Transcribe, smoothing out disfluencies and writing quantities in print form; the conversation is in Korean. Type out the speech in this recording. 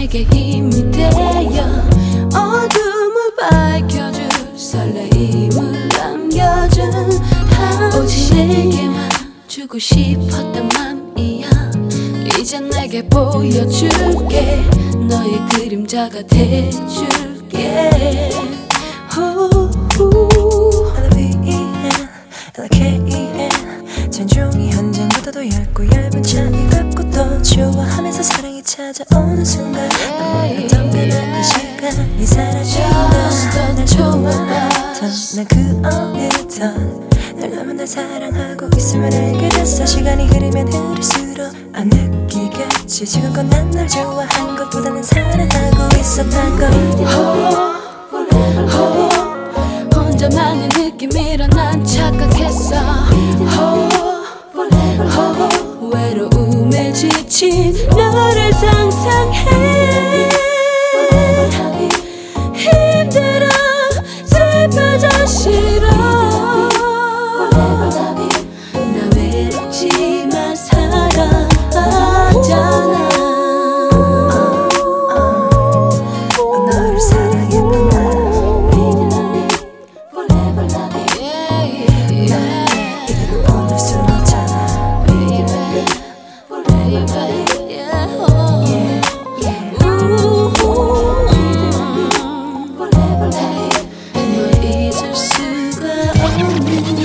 내게 힘이 되어 어둠을 밝혀줄 설레임을 남겨준 오직 내게만 주고 싶었던 맘이야. 이제 내게 보여줄게. 너의 그림자가 돼줄게. L-A-V-E-N 잔종이 한 장보다도 얇고 얇은 차이 같고 더 좋아하면서 사랑이 찾아오는 순간 어떤 변한 이 시간이 사라진다. 날 좋아하던 난 그 어느덧 널 너무나 사랑하고 있음을 알게 됐어. 시간이 흐르면 흐를수록 안 느끼겠지. 지금껏 난 널 좋아한 것보다는 사랑하고 있었던 걸. 혼자만의 느낌이라 난 착각했어. 외로움에 지친 너를 상상해. 힘들어 슬퍼져 싫어. 나 외롭지만 사랑하잖아. 너를 사랑했구나. 오늘 수 없잖아. 널 잊을 수가 없는